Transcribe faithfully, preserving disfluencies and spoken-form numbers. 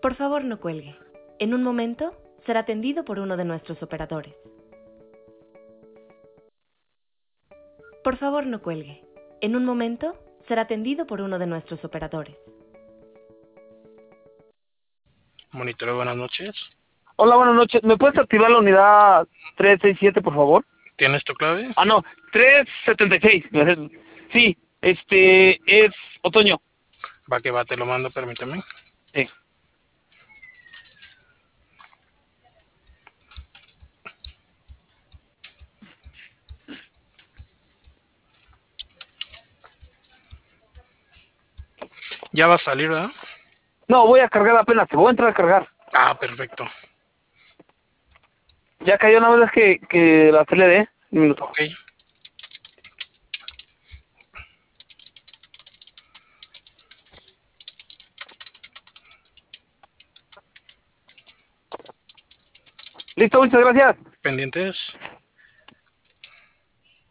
Por favor, no cuelgue. En un momento será atendido por uno de nuestros operadores. Por favor, no cuelgue. En un momento será atendido por uno de nuestros operadores. Monitoreo, buenas noches. Hola, buenas noches. ¿Me puedes activar la unidad trescientos sesenta y siete, por favor? ¿Tienes tu clave? Ah, no, trescientos setenta y seis. Sí, este es Otoño. Va que va, te lo mando, permíteme. Sí. Ya va a salir, ¿verdad? No, voy a cargar apenas, te voy a entrar a cargar. Ah, perfecto. Ya cayó una vez que, que la tele de un minuto. Ok. Listo, muchas gracias. Pendientes.